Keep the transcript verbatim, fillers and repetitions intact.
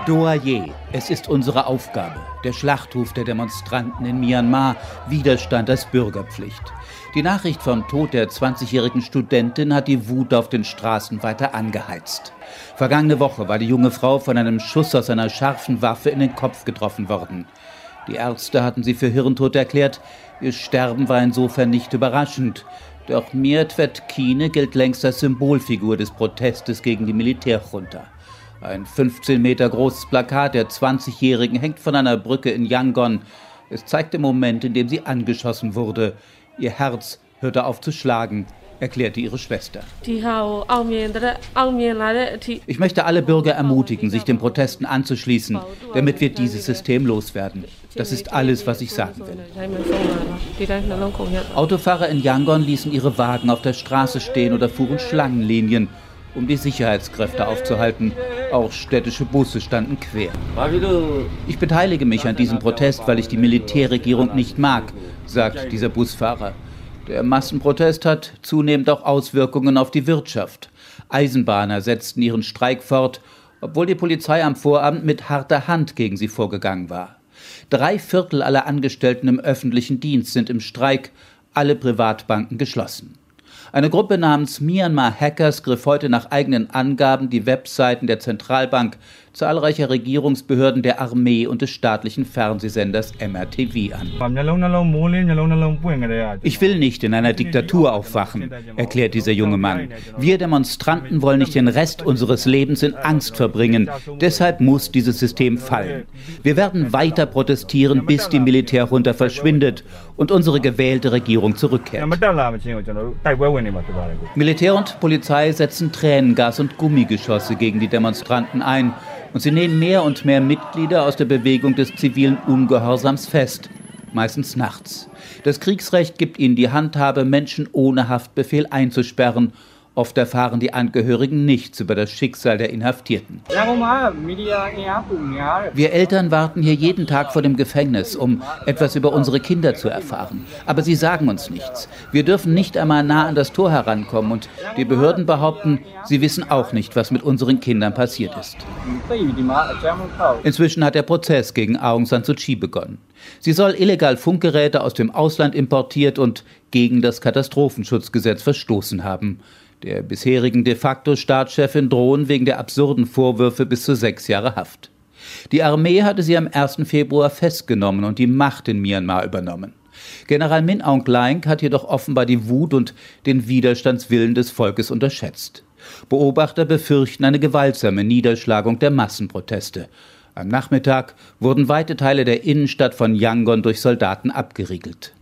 Doye, es ist unsere Aufgabe. Der Schlachtruf der Demonstranten in Myanmar, Widerstand als Bürgerpflicht. Die Nachricht vom Tod der zwanzigjährigen Studentin hat die Wut auf den Straßen weiter angeheizt. Vergangene Woche war die junge Frau von einem Schuss aus einer scharfen Waffe in den Kopf getroffen worden. Die Ärzte hatten sie für hirntot erklärt. Ihr Sterben war insofern nicht überraschend. Doch Mietwet Kine gilt längst als Symbolfigur des Protestes gegen die Militärjunta. Ein fünfzehn Meter großes Plakat der zwanzigjährigen hängt von einer Brücke in Yangon. Es zeigt den Moment, in dem sie angeschossen wurde. Ihr Herz hörte auf zu schlagen, erklärte ihre Schwester. Ich möchte alle Bürger ermutigen, sich den Protesten anzuschließen, damit wir dieses System loswerden. Das ist alles, was ich sagen will. Autofahrer in Yangon ließen ihre Wagen auf der Straße stehen oder fuhren Schlangenlinien, um die Sicherheitskräfte aufzuhalten. Auch städtische Busse standen quer. Ich beteilige mich an diesem Protest, weil ich die Militärregierung nicht mag, sagt dieser Busfahrer. Der Massenprotest hat zunehmend auch Auswirkungen auf die Wirtschaft. Eisenbahner setzten ihren Streik fort, obwohl die Polizei am Vorabend mit harter Hand gegen sie vorgegangen war. Drei Viertel aller Angestellten im öffentlichen Dienst sind im Streik, alle Privatbanken geschlossen. Eine Gruppe namens Myanmar Hackers griff heute nach eigenen Angaben die Webseiten der Zentralbank, zahlreicher Regierungsbehörden, der Armee und des staatlichen Fernsehsenders M R T V an. Ich will nicht in einer Diktatur aufwachen, erklärt dieser junge Mann. Wir Demonstranten wollen nicht den Rest unseres Lebens in Angst verbringen. Deshalb muss dieses System fallen. Wir werden weiter protestieren, bis die Militärjunta verschwindet und unsere gewählte Regierung zurückkehrt. Militär und Polizei setzen Tränengas und Gummigeschosse gegen die Demonstranten ein. Und sie nehmen mehr und mehr Mitglieder aus der Bewegung des zivilen Ungehorsams fest, meistens nachts. Das Kriegsrecht gibt ihnen die Handhabe, Menschen ohne Haftbefehl einzusperren. Oft erfahren die Angehörigen nichts über das Schicksal der Inhaftierten. Wir Eltern warten hier jeden Tag vor dem Gefängnis, um etwas über unsere Kinder zu erfahren. Aber sie sagen uns nichts. Wir dürfen nicht einmal nah an das Tor herankommen und die Behörden behaupten, sie wissen auch nicht, was mit unseren Kindern passiert ist. Inzwischen hat der Prozess gegen Aung San Suu Kyi begonnen. Sie soll illegal Funkgeräte aus dem Ausland importiert und gegen das Katastrophenschutzgesetz verstoßen haben. Der bisherigen de facto Staatschefin drohen wegen der absurden Vorwürfe bis zu sechs Jahre Haft. Die Armee hatte sie am ersten Februar festgenommen und die Macht in Myanmar übernommen. General Min Aung Hlaing hat jedoch offenbar die Wut und den Widerstandswillen des Volkes unterschätzt. Beobachter befürchten eine gewaltsame Niederschlagung der Massenproteste. Am Nachmittag wurden weite Teile der Innenstadt von Yangon durch Soldaten abgeriegelt.